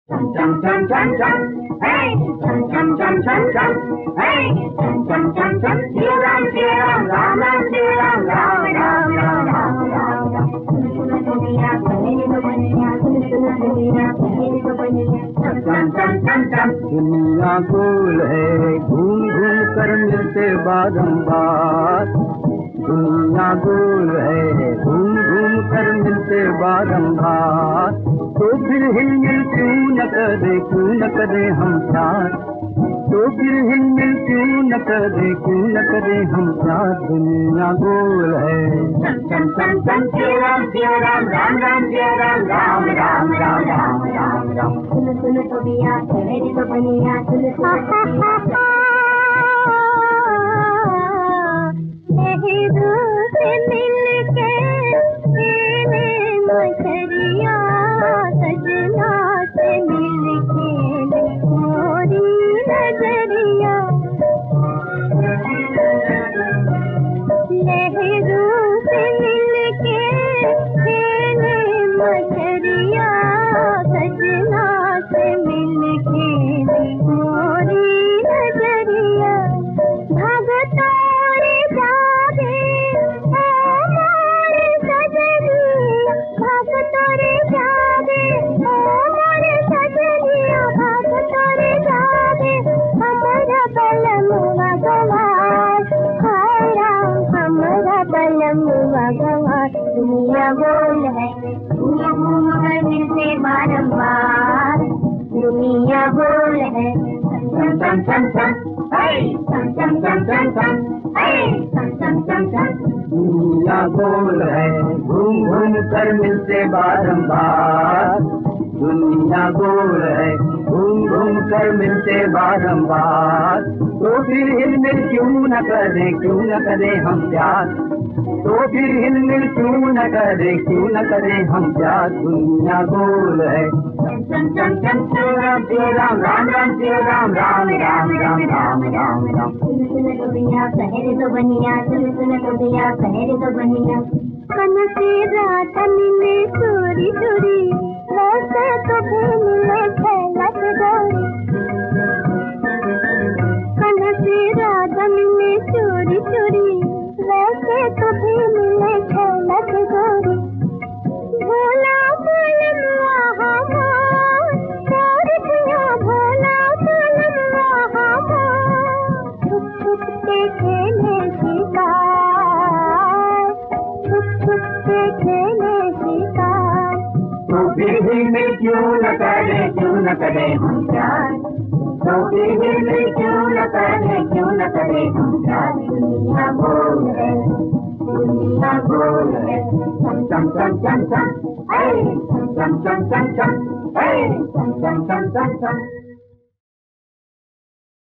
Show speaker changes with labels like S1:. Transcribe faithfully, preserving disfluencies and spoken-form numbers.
S1: Chum chum chum chum chum, hey, chum chum chum chum chum, hey, chum chum chum chum. Jai Ram, Jai Ram, Ram Ram, Jai Ram, Ram Ram, Ram Ram, Ram Ram. Sunu sunu dunia, कहने को बनिया, sunu sunu dunia, कहने को बनिया. Chum chum chum chum chum.
S2: दुनिया गोल है, घूम घूम कर मिलते बारंबार. दुनिया गोल है, घूम घूम कर मिलते बारंबार. तो फिर हिलमिल क्यों न करे, क्यों न करे हम प्यार. तो फिर हिलमिल क्यों न करे, क्यों न करे हम प्यार. दुनिया गोल है.
S1: Chum chum chum chum, Jai Ram, Jai Ram, Ram Ram, Jai Ram, Ram Ram, Ram Ram, Ram Ram. Sunu sunu dunia, कहने को बनिया, sunu sunu dunia.
S3: लहरों से मिलके खेले मछलियाँ, सजना से मिलके मोरी नजरिया. लहरों से मिलके खेले मछलियाँ, सजना से मिलके मोरी नजरिया. भगता दुनिया गोल है, दुनिया घूम कर मिलते बारंबार. दुनिया गोल है.
S1: Chum chum chum chum, hey, chum chum chum chum chum, hey, chum chum chum chum.
S2: दुनिया गोल है, घूम घूम कर मिलते बारंबार. दुनिया गोल है, घूम घूम कर मिलते बारंबार. तो फिर हिलमिल क्यों न करे, क्यों न करे हम प्यार. तो फिर हिलमिल क्यों न करे, क्यों न करे हम प्यार. दुनिया गोल है.
S1: Chum chum chum chum, Jai Ram, Jai Ram, Ram Ram, Jai Ram, Ram Ram, Ram Ram, Ram Ram.
S3: Sunu sunu dunia, कहने को बनिया, sunu sunu dunia, कहने को बनिया. मन से रात मिले चोरी चोरी, वैसे तो भी मिले झलक गोरी. मन से रात मिले चोरी चोरी, वैसे तो भी मिले झलक गोरी. भोला बोलनुआ हमार, मोर दिया भोला बोलनुआ हमार. छुप छुप के खेले शिकार, छुप छुप के खेले शिकार.
S2: तो फिर हिलमिल क्यों न करे, क्यों न करे हम प्यार. तो फिर हिलमिल क्यों न करे, क्यों न करे हम प्यार. दुनिया गोल है, दुनिया गोल है.
S1: Chum chum chum chum chum, hey, chum chum chum chum chum, hey, chum chum chum chum chum.